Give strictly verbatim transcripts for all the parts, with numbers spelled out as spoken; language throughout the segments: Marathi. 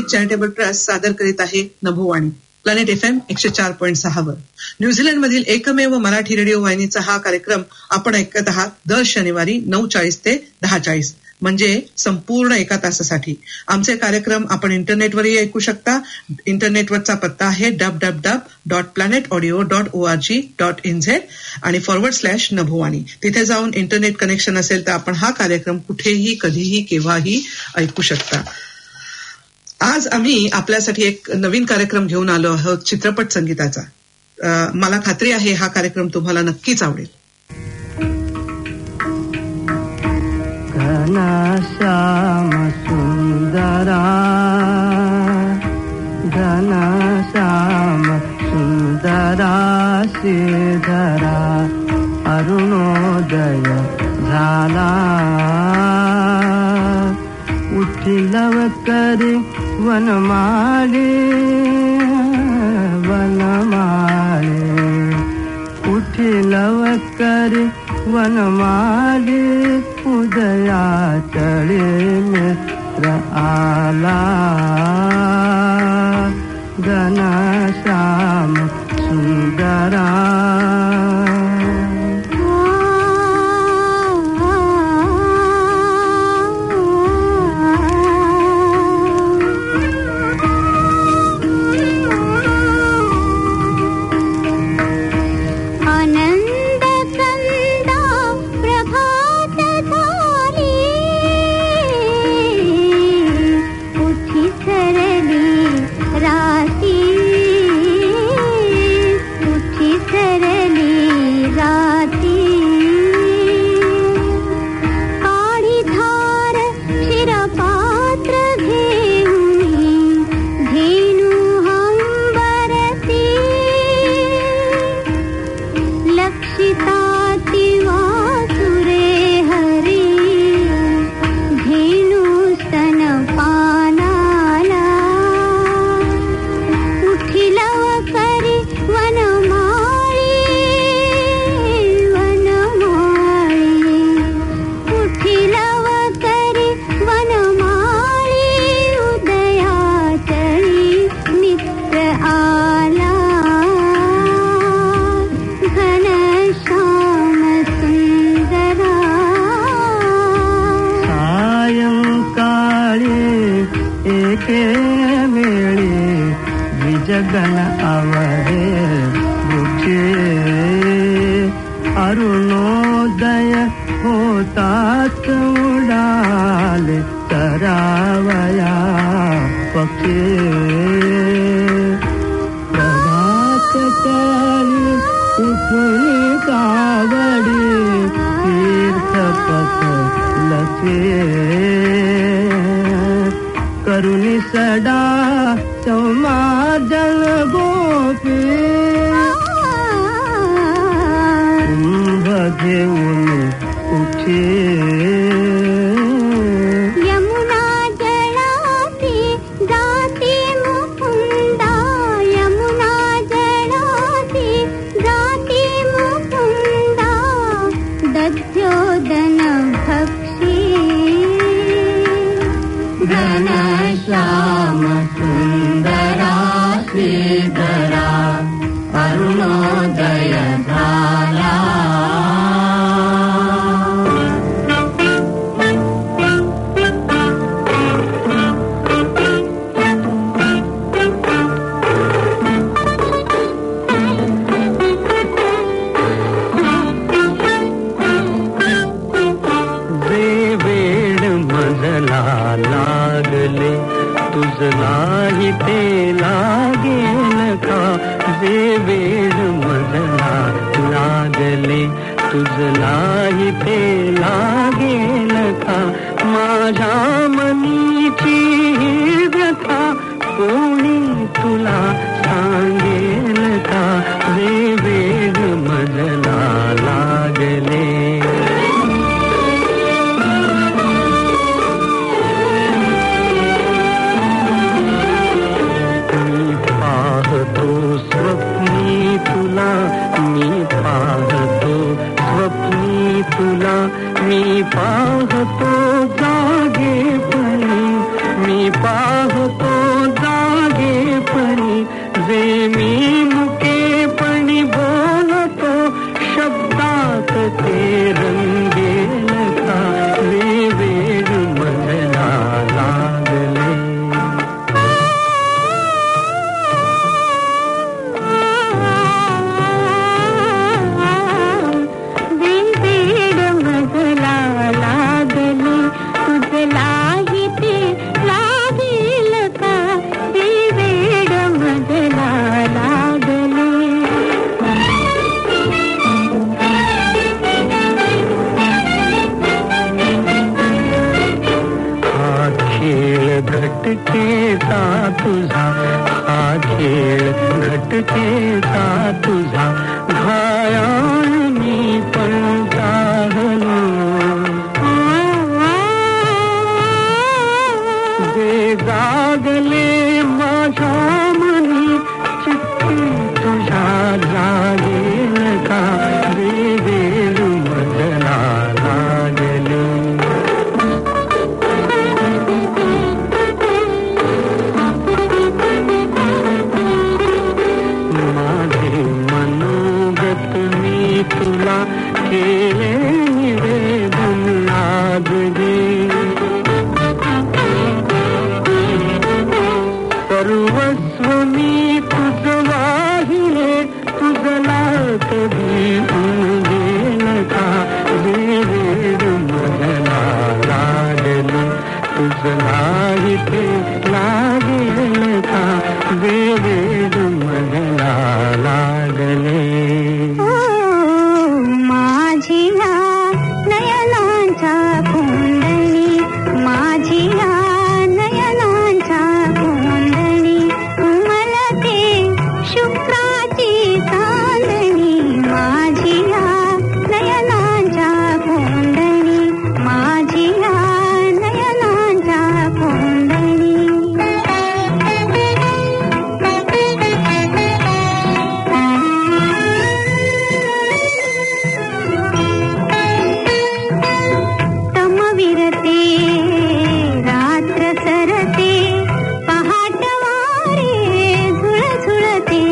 चॅरिटेबल ट्रस्ट सादर करीत आहे नभोवाणी प्लॅनेट एफ एम एकशे चार पॉईंट सहा वर. न्यूझीलंडमधील एकमेव मराठी रेडिओ वाहिनीचा हा कार्यक्रम आपण ऐकत आहात दर शनिवारी नऊ चाळीस ते दहा चाळीस म्हणजे संपूर्ण एका तासासाठी. आमचे कार्यक्रम आपण इंटरनेटवरही ऐकू शकता. इंटरनेटवरचा पत्ता आहे dub dub dub dot planet audio dot O R G dot in Z आणि फॉरवर्ड स्लॅश नभोवाणी. तिथे जाऊन इंटरनेट कनेक्शन असेल तर आपण हा कार्यक्रम कुठेही कधीही केव्हाही ऐकू शकता. आज आम्ही आपल्यासाठी एक नवीन कार्यक्रम घेऊन आलो आहोत चित्रपट संगीताचा. मला खात्री आहे हा कार्यक्रम तुम्हाला नक्कीच आवडेल. घनश्याम सुंदरा घनश्याम सुंदरा श्रीधरा अरुणोदय झाला उठिलव करी वनमाळे वनमाळे उठिलव करी वनमाळे उदया चळे मित्र आला घनश्याम सुंदरा. गगन आवरे मुझे अरुणोदय होतात उडाले तरावया पक्षी प्रभात काळी उठुनी कावडी तीर्थपथ लचे करुणी सडा समाजन गोपी कुंभ घेऊन उठे यमुना जळाती जाती मुकुंदा यमुना जळाती जाती मुकुंदा दध्योदन भक्षी घनश्याम सुंदरा श्रीधरा अरुणोदय झाला. नाही ते लागेल का जे वेळ मधला लागले तुझ नाही ते लागेल का माझ्या मनीची व्यथा कोणी तुला सांगेल का जे वेळ मधला लागले. स्वप्नी तुला मी पाहतो स्वप्नी तुला मी पाहतो जागेपणी मी पाहतो घटकेचा तुझा घायाळ मी पण चाहलो. जे जागले माझ्या मनी चित्ती तुझ्या जागेल का वेगेलू मदना लागले. माझे मनोगत मी तुला केले निवेदन लागले. सर्वस्व मी तुझ वाहिले तुझला कधी उमगेल का वेळ मदना लागले. तुझला इथे लागेल का वेळ मदना लागले. माझिया नयनांच्या कोंडणी माझिया नयनांच्या कोंडणी उमलते शुक्राची चांदणी. माझिया नयनांच्या कोंडणी माझिया नयनांच्या कोंडणी. तमविरते रात्र सरते पहाटवारे झुळझुळते.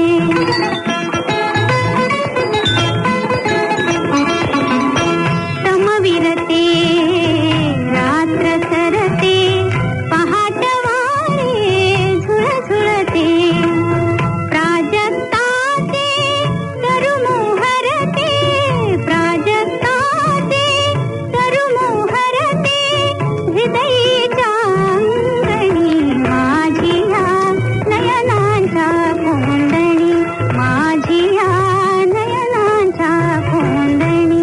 तमविरते रात्र सरते पहाटवारे झुळझुळते. प्राजक्ताचे तरुमोहरते प्राजक्ताचे तरुमोहरते हृदयीच्या अंगणी. माझिया नयनांच्या कोंडणी माझिया नयनांच्या कोंडणी.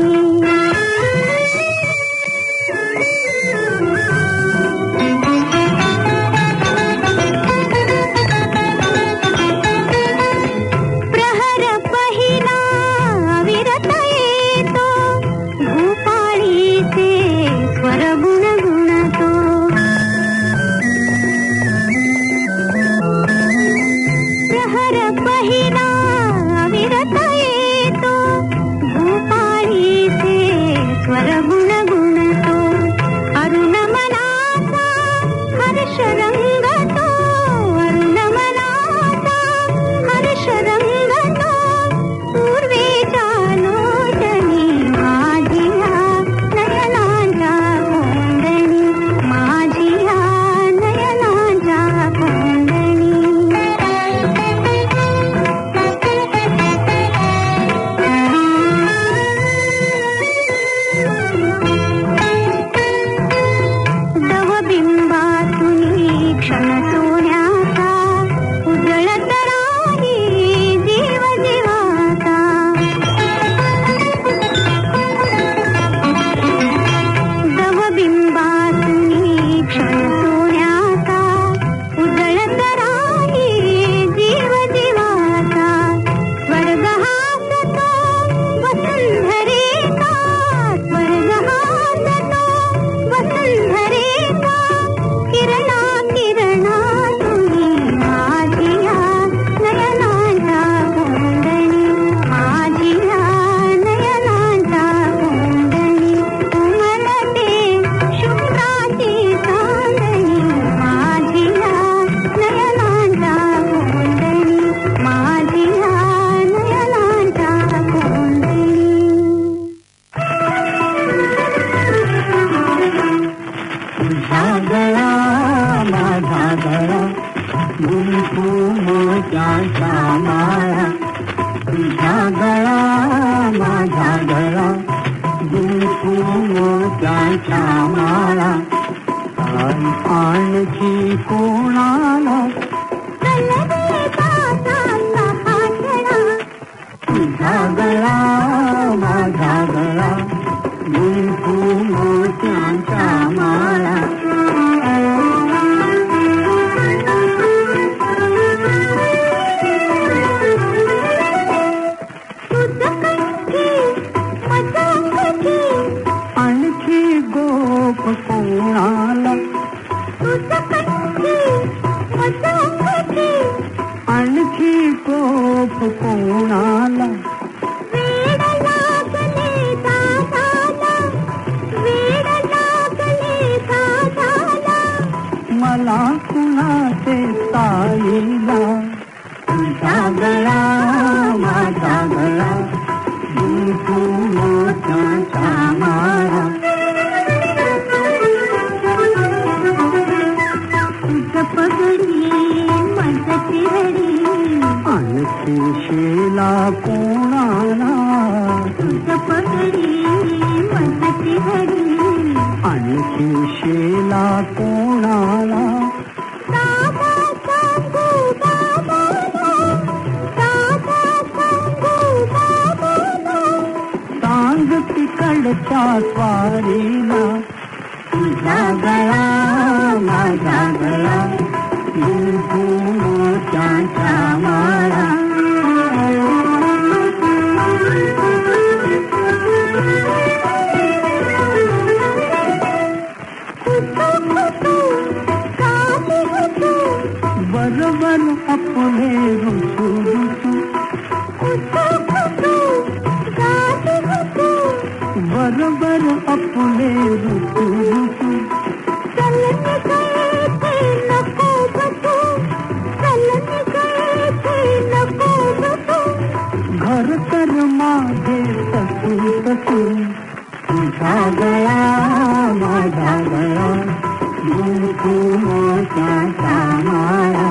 प्रहर पहिला अविरत येतो भूपाळीचे स्वर गुणगुणतो. प्रहर पहिला अविरत येतो भूपाळीचे स्वर गुणगुणतो. अरुण मनाचा हर्ष रंगतो अरुण मनाचा हर्ष रंगतो. पूर्वेच्या लोचनी माझिया नयनांच्या कोंडणी माझिया नयनांच्या कोंडणी. दवबिंबातुनी क्षण सोन्याचा उजळत राही जीव जीवाचा. दवबिंबातुनी क्षण सोन्याचा उजळत राही जीव जीवाचा. स्वर्ग हासतो वसुंधरेचा स्वर्ग हासतो वसुंधरेचा. किरणा किरणा तुम्ही माझिया नयनांच्या कोंडणी माझिया नयनांच्या कोंडणी. उमलते शुक्राची चांदणी माझिया नयनांच्या कोंडणी माझिया नयनांच्या कोंडणी. तुझा गळा माझा गळा गुंफू मोत्याचा माळा. तुझा गळा माझा गळा गुंफू मोत्याचा माळा. आणखी कोणाला कलबेचा चालला पाठडा. तुझा गळा माझा गळा गुंफू मोत्याचा माळा. माझी टोप कोणाला वेड लागले दादाला, वेड लागले दादाला, मला कुणाचे ताईला तुझा गळा माझा गळा गुंफू मोत्याचा माळा तुझ पगडी मज चिरडी, आणखी शेला कोणाला तुझ पगडी मज चिरडी, आणखी शेला कोणाला दादा सांगू बाबाला, दादा सांगू बाबाला, सांग तिकडच्या स्वारीला तुझा गळा माझा गळा गुंफू मोत्याचा माळा बरोबर आपले रुसू रुसू बरोबर आपले रुसू रुसू चलने गए थे नको बसू, चलने गए थे नको बसू, घर तर मागे तसू तसू तुझा गळा माझा गळा गुंफू मोत्याचा माळा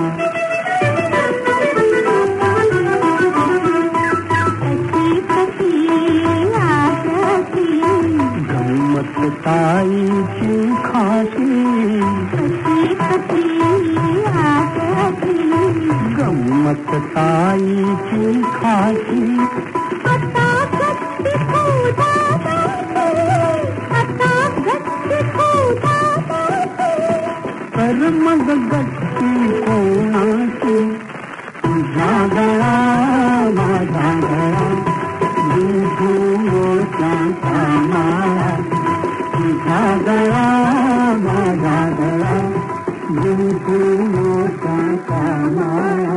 कशी कशी आसती, गंमत ताईची खाशी कशी कशी आसती, गंमत ताईची खाशी आता गच्ची खुदा दाते, आता गच्ची खुदा दाते, तर मग गच्ची कोणाची तुझा गळा माझा गळा गुंफू मोत्याचा माळा तुझा गळा माझा गळा गुंफू मोत्याचा माळा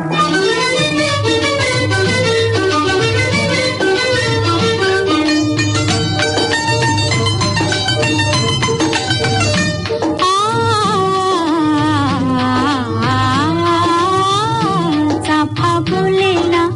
चाफा बोलेला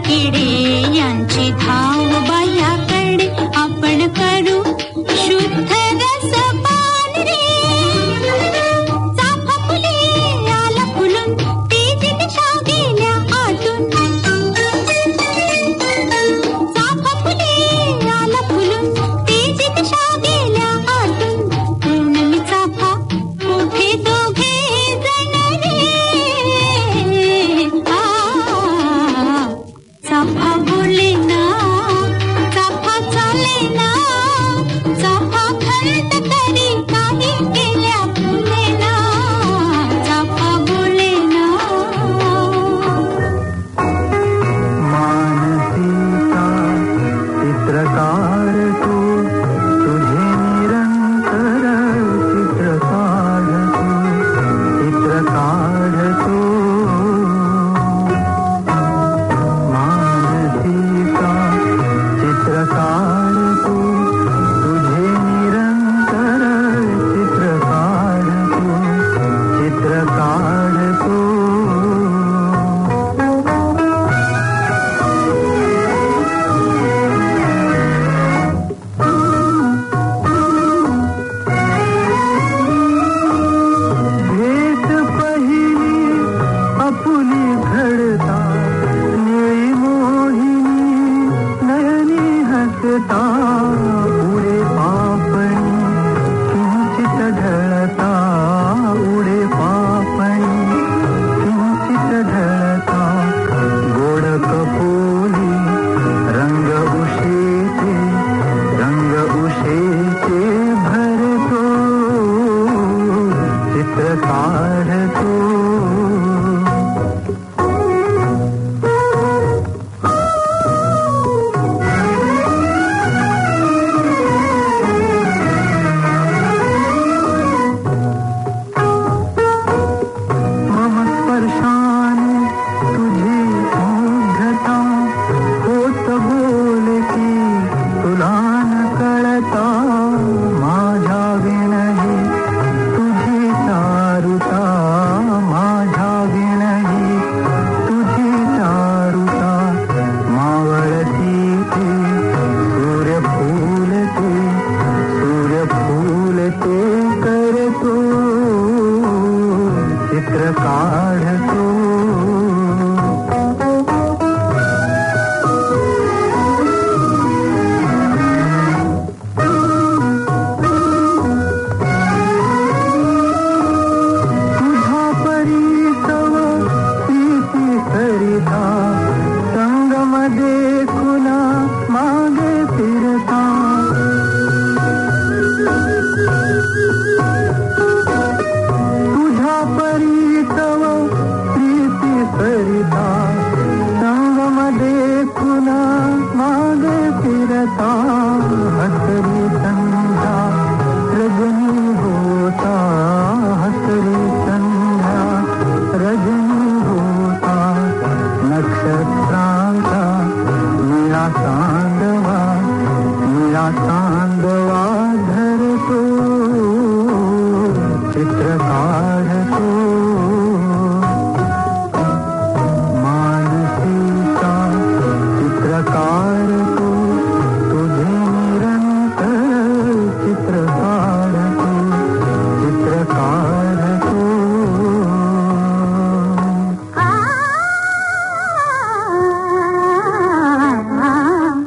किडे यांची धाव बाह्याकडे आपण करू शुद्ध रसपान रे. चाफा फुले आला फुलून तेजी दिशा गेल्या आटून. चाफा फुले आला फुलून तेजी दिशा गेल्या आटून. पूनमी चाफा मोठे दोघे जण रे. आ चाफा बोले ना चाफा चाले ना. चाफा खंत तरी काही केल्या फुले ना. चाफा बोले ना. मानसीचा चित्रकार तू तुझे निरंतर चित्र काढ तू चित्र काढ तू. मानसीचा चित्रकार तू तुझे निरंतर चित्र काढ तू चित्र काढ तू. भेट पहिली आपुली घडता निळी मोहिनी नयनी हसता. उडे पापणी किंचित ढळता उडे पापणी किंचित ढळता. गोड कपोली रंग उशेचे रंग उशेचे भरतो चित्र काढतो. मम स्पर्शाने तुझी मुग्धता होत बोलकी तुला न कळता. माझ्या विणही तुझी चारुता माझ्या विणही तुझी चारुता. मावळती ते सूर्य फुलते सूर्य फुलते करतो चित्र काढतो. तुझा परिसव प्रीती सरिता संगमध्ये खुला मागे फिरता. तुझा परिसव प्रीती सरिता संगमध्ये खुला मागे फिरता. हसरी संध्या रजनी होता हसरी संध्या रजनी होता. नक्षत्रांचा निळा चांदवा निळा चांदवा धरतो चित्र काढतो. मानसीचा चित्रकार तू तुझे निरंतर चित्र काढतो चित्र काढतो. आ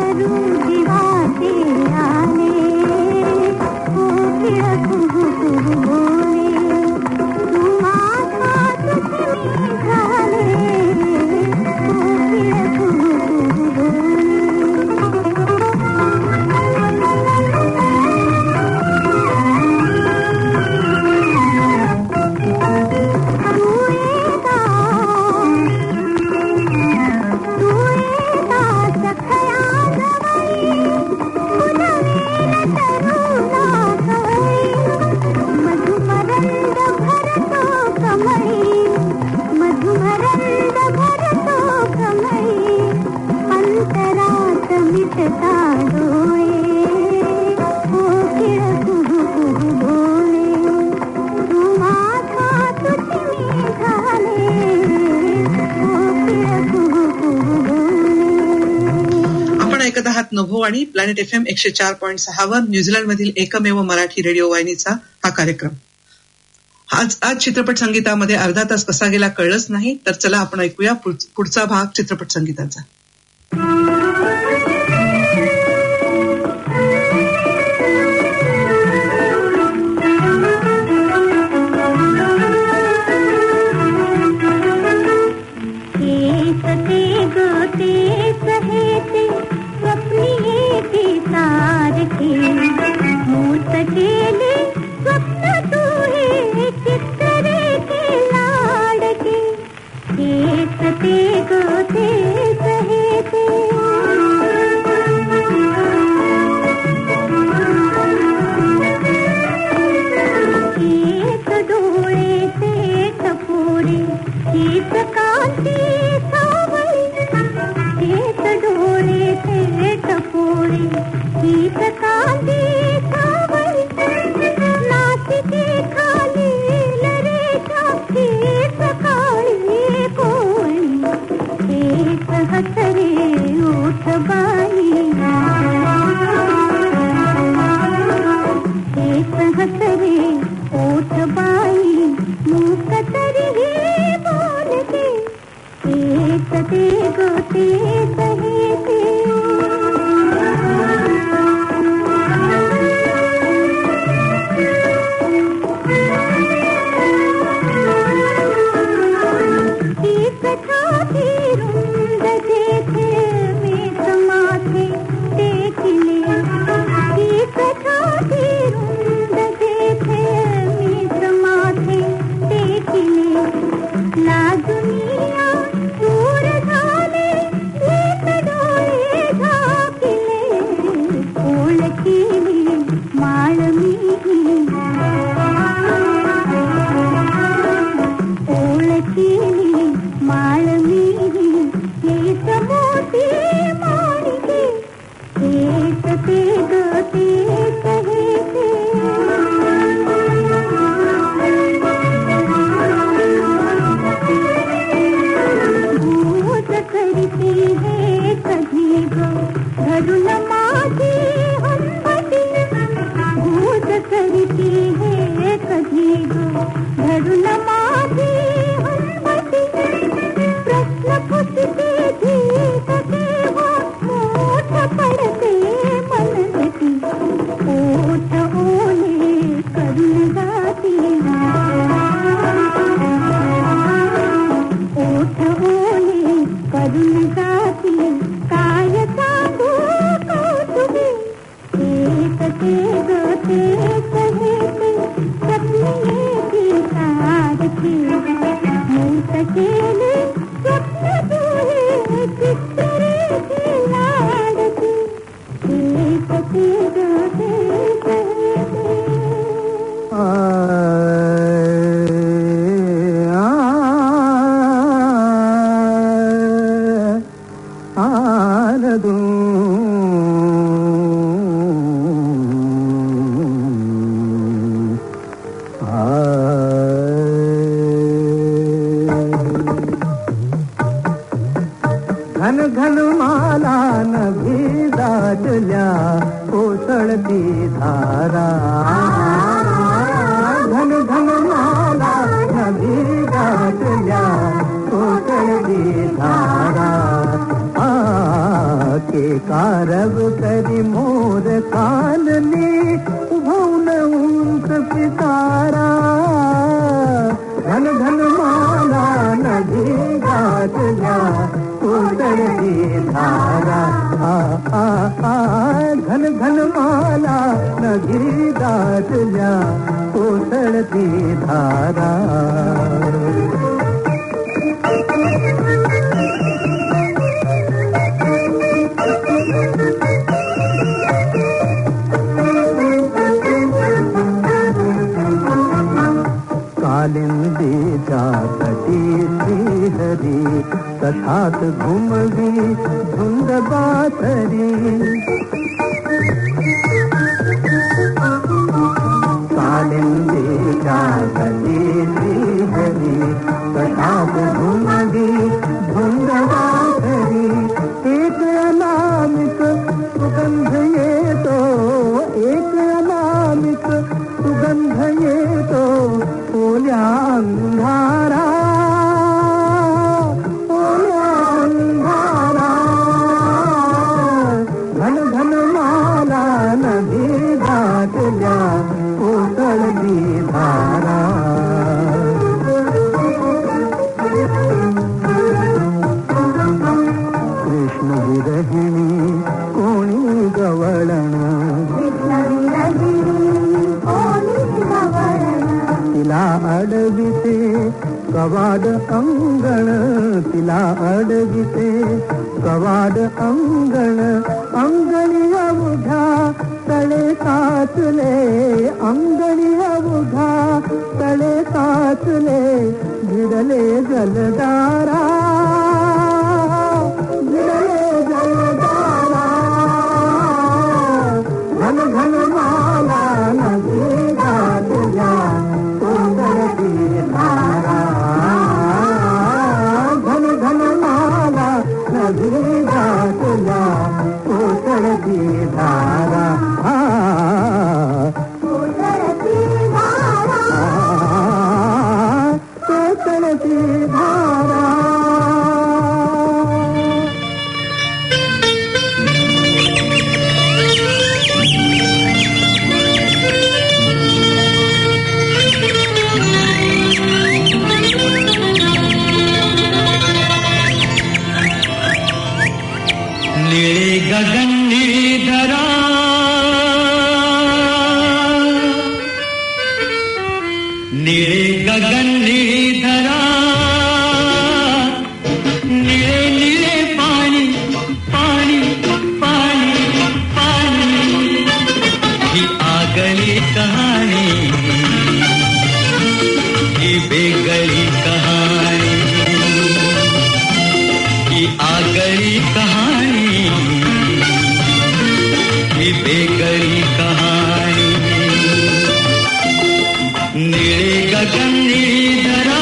नभोवाणी प्लॅनेट एफ एम एकशे चार पॉईंट सहा वर न्यूझीलंडमधील एकमेव मराठी रेडिओ वाहिनीचा हा कार्यक्रम. आज आज चित्रपट संगीतामध्ये अर्धा तास कसा गेला कळलंच नाही. तर चला आपण ऐकूया पुढचा भाग चित्रपट संगीताचा. के कारव करी मोर काननी उभवून उंच पिसारा घन घन माला नदी गाठल्या कोसळती धारा आ आ आ घन घन माला नदी गाठल्या कोसळती धारा कालिंदीच्या तटी श्रीहरी तथात घुमवी धुंद बातरी कालिंदीच्या तटी श्रीहरी तथात घुमवी धुंद बातरी एक अनामिक सुगंध येतो एक अनामिक सुगंध येतो ओल्या अंधारा ओल्या अंधारा घन घन माला नदी गाठल्या कोसळती धारा कृष्ण विरहिणी कोणी गवळण तिला अडविते कवाड अंगण तिला अडविते कवाड अंगण अंगणी अवघा तळे साचले अंगणी अवघा तळे साचले भिडले जलदारा भिडले जलदारा घन घन माला नदी गाठल्या कोसळती धारा घन घन माला नदी गाठल्या कोसळती धारा कोसळती धारा कोसळती धारा निळे गगन निळी धरा निळे गगन निळी धरा निळे निळे पाणी पाणी पाणी पाणी ही आगळी कहाणी ही बेगळी कहाणी ही आगळी कहाणी ही बेगळी कहाणी निळे गगन निळी धरा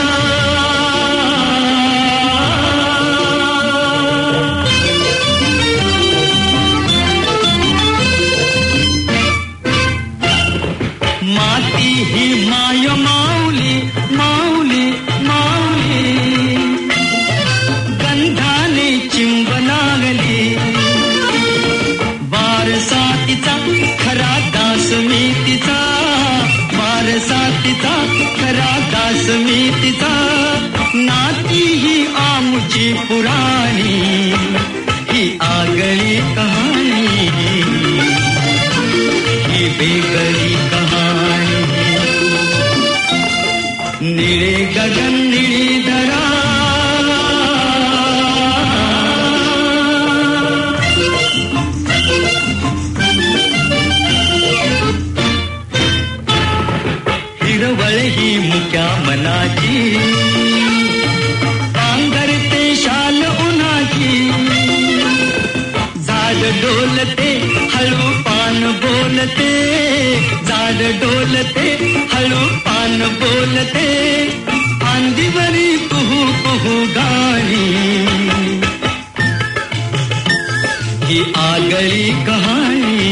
माती ही माय माऊली माऊली माऊली गंधाने चिंब लागली बारसातीचा खरा दास मी तिचा बारसातीचा खरा दास मी तिचा नाती ही आमुची पुराणी ही आगळी कहाणी ही बेगळी कहाणी निळे गगन निळी धरा हिरवळ ही मुक्या मनाची पांघरते शाल उन्हाची झाड डोलते हळू पान बोलते झाड डोलते हळू पान बोलते आंधीवरी कुहू कुहू गाणी ही आगळी कहाणी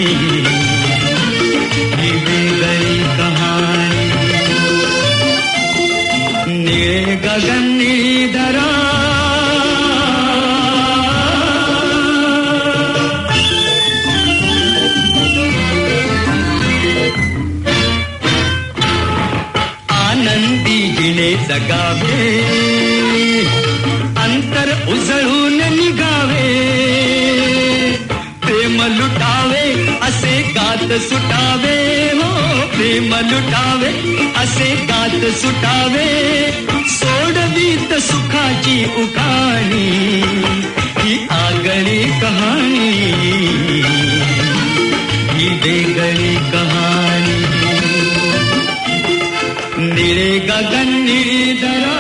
ही वेगळी कहाणी निळे गगन निळी धरा जगावे अंतर उजळून निघावे प्रेम लुटावे असे गात सुटावे हो प्रेम लुटावे असे गात सुटावे सोडवीत सुखाची उखाणी ही आगळी कहाणी ही वेगळी कहाणी निळे गगन निळीधरा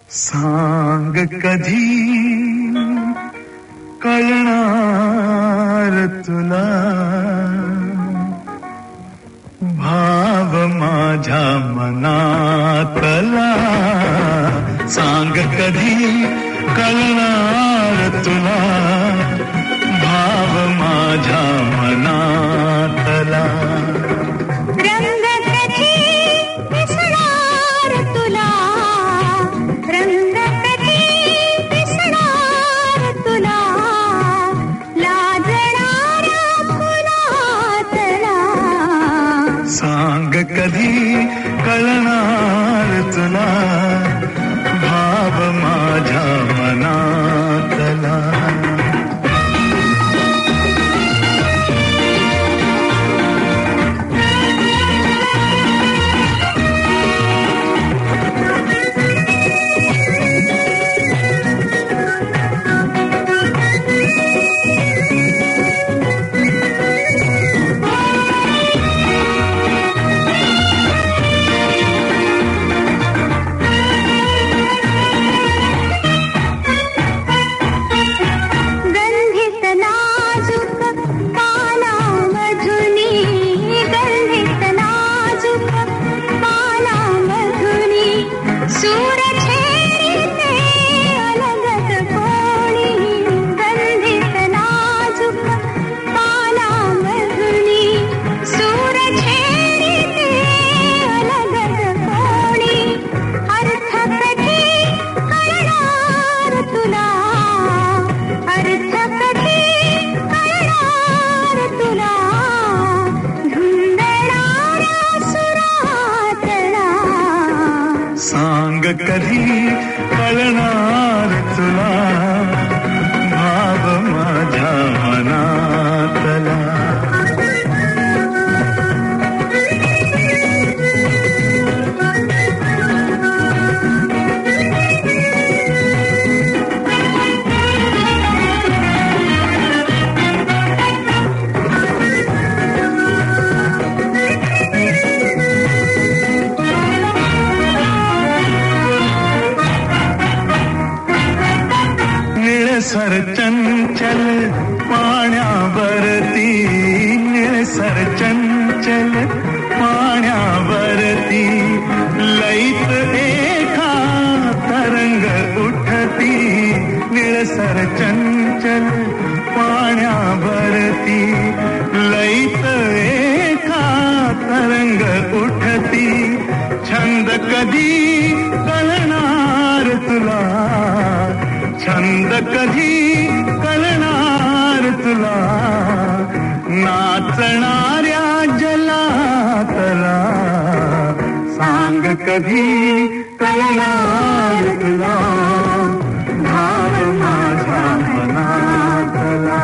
सांग कधी कळणार तुला भाव माझ्या मनातला सांग कधी कळणार तुला भाव माझ्या मनातला रंग कधी दिसणार तुला रंग कधी दिसणार तुला लाजणारा फुलातला सांग कधी कळणार तुला भाव माझ्या मनातला कधी कळणार तुला भाव माझ्या मनातला सर चंचल पाण्यावरती निळसर चंचल पाण्यावरती लईत एका तरंग उठती निळसर चंचल पाण्यावरती लईत एका तरंग उठती छंद कधी कळणार तुला छंद कधी कळणार तुला नाचणाऱ्या जलातला सांग कधी कळणार तुला भाव माझ्या मनातला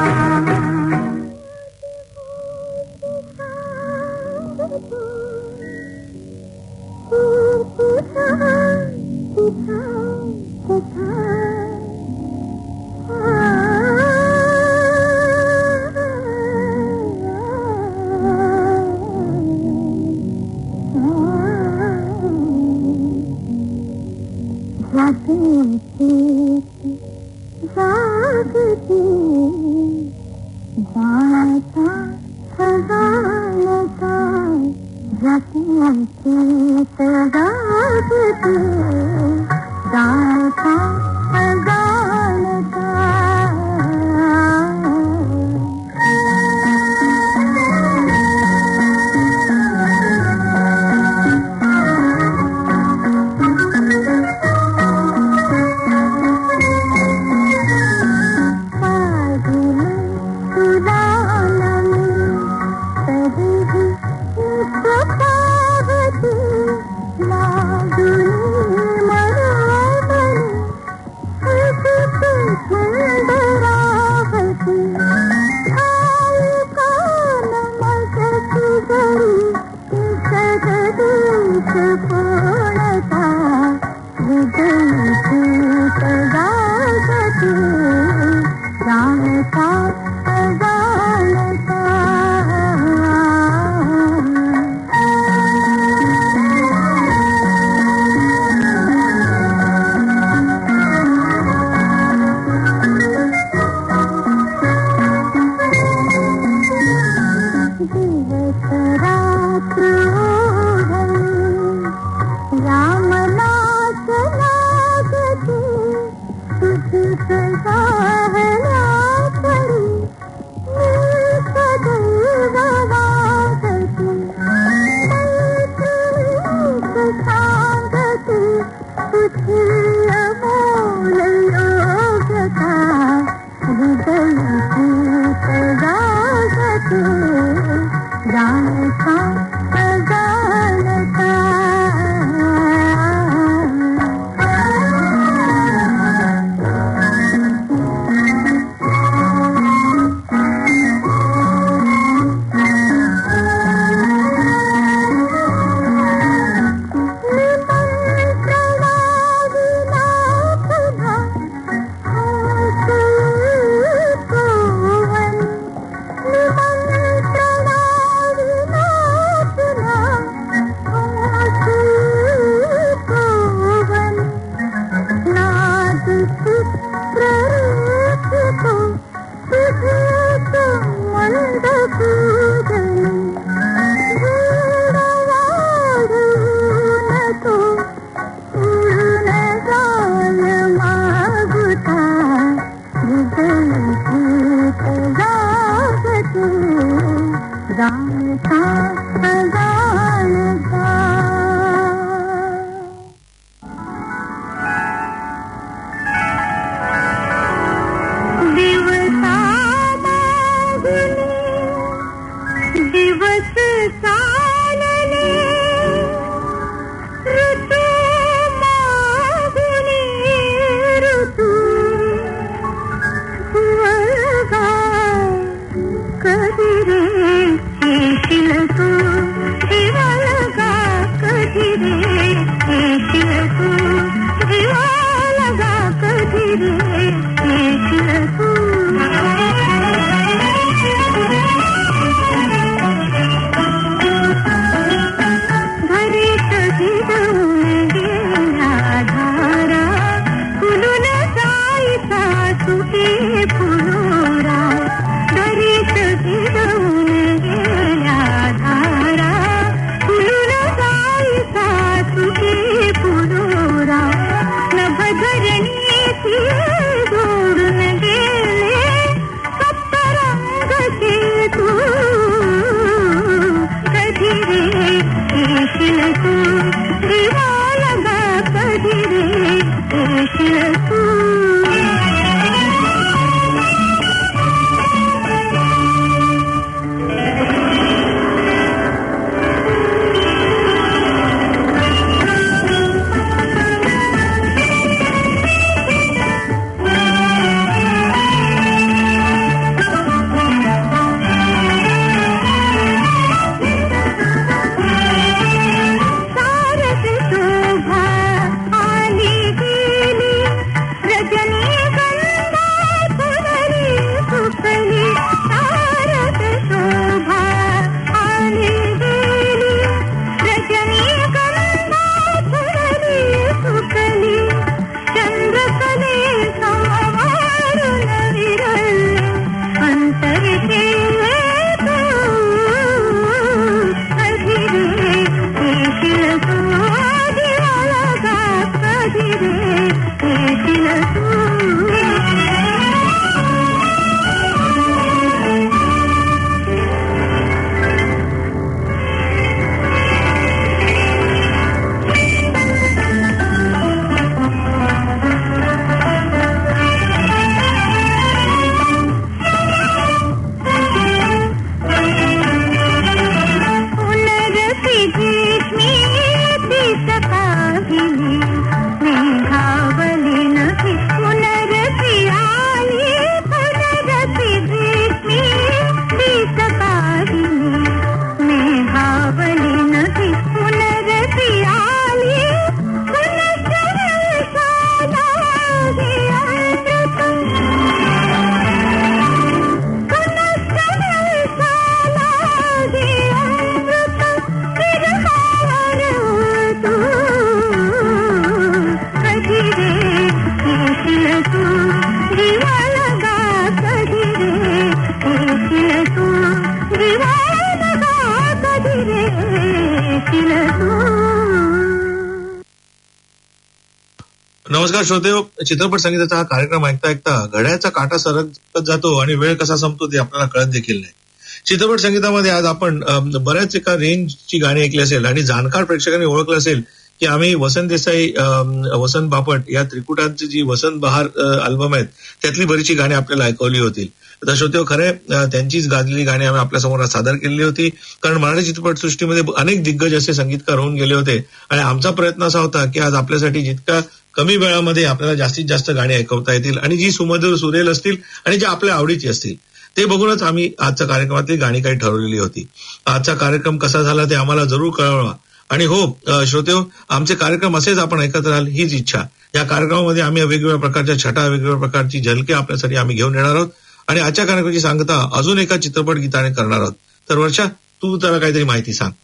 नमस्कार श्रोतेहो, चित्रपट संगीताचा हा कार्यक्रम ऐकता ऐकता घड्याळाचा काटा सरकत जातो आणि वेळ कसा संपतो ते आपल्याला कळत देखील नाही. चित्रपट संगीतामध्ये आज आपण बऱ्याच एका रेंजची गाणी ऐकली असेल आणि जाणकार प्रेक्षकांनी ओळखलं असेल की आम्ही वसंत देसाई, वसंत बापट या त्रिकुटांची जी वसंत बहार अल्बम आहेत त्यातली बरीचशी गाणी आपल्याला ऐकवली होती. तर श्रोतेहो, खरे त्यांचीच गाजलेली गाणी आम्ही आपल्या समोर सादर केलेली होती, कारण मराठी चित्रपटसृष्टीमध्ये अनेक दिग्गज असे संगीतकार होऊन गेले होते आणि आमचा प्रयत्न असा होता की आज आपल्यासाठी जितका कमी वेळामध्ये आपल्याला जास्तीत जास्त गाणी ऐकवता येतील आणि जी सुमधुर सुरेल असतील आणि जी आपल्या आवडीची असतील ते बघूनच आम्ही आजच्या कार्यक्रमातली गाणी काही ठरवलेली होती. आजचा कार्यक्रम कसा झाला ते आम्हाला जरूर कळवा. आणि हो श्रोतेहो, आमचे कार्यक्रम असेच आपण ऐकत राहाल हीच इच्छा. या कार्यक्रमामध्ये आम्ही वेगवेगळ्या प्रकारच्या छटा, वेगवेगळ्या प्रकारची झलके आपल्यासाठी आम्ही घेऊन येणार आहोत आणि आजच्या कार्यक्रमाची सांगता अजून एका चित्रपट गीताने करणार आहोत. तर वर्षा, तू त्याला काहीतरी माहिती सांग.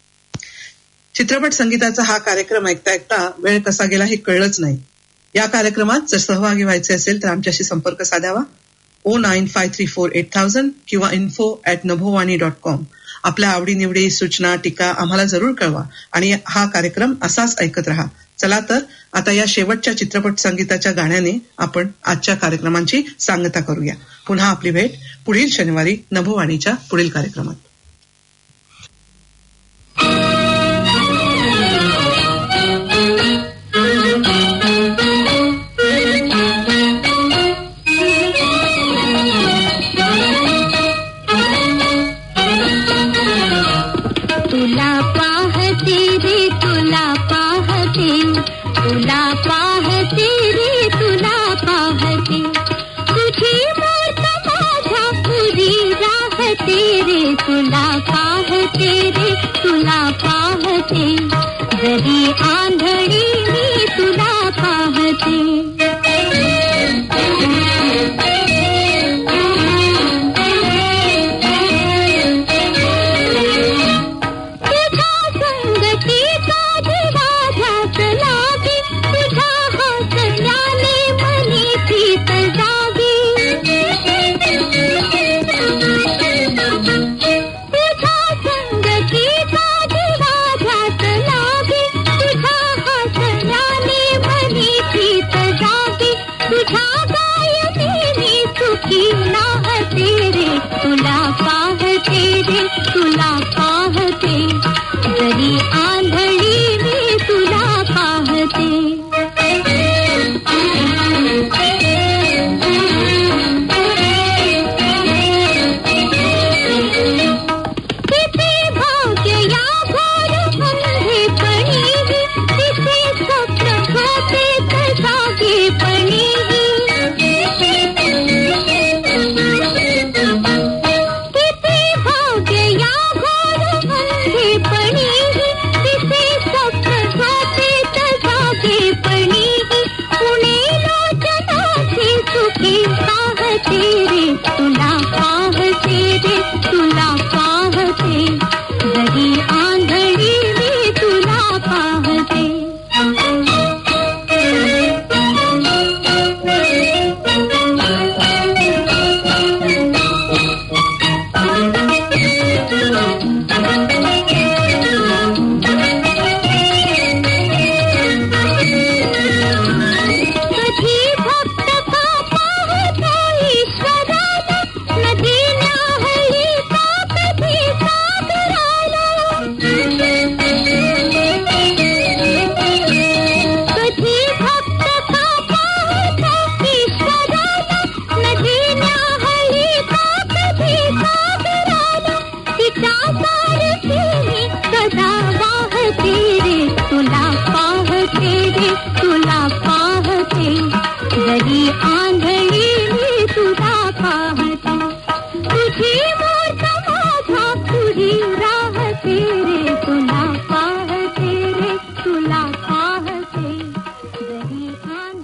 चित्रपट संगीताचा हा कार्यक्रम ऐकता ऐकता वेळ कसा गेला हे कळलंच नाही. या कार्यक्रमात जर सहभागी व्हायचे असेल तर आमच्याशी संपर्क साधावा O nine five three four eight thousand किंवा info at Nabhovani dot com. आपल्या आवडीनिवडी, सूचना, टीका आम्हाला जरूर कळवा आणि हा कार्यक्रम असाच ऐकत राहा. चला तर आता या शेवटच्या चित्रपट संगीताच्या गाण्याने आपण आजच्या कार्यक्रमांची सांगता करूया. पुन्हा आपली भेट पुढील शनिवारी नभोवाणीच्या पुढील कार्यक्रमात. जरी आंधळी मी तुला पाहते. तुझ्या संगतीचा दिवा झाकलावी, तुझ्या हसण्याने मनी प्रीत जावी. तुझ्या संगतीचा दिवा झाकलावी, तुझ्या तुला पाहते, जरी आंधळी मी तुला पाहते, तुझी मूर्त माझ्या पुढी राहते रे, तुला पाहते रे, तुला पाहते, जरी आंधळी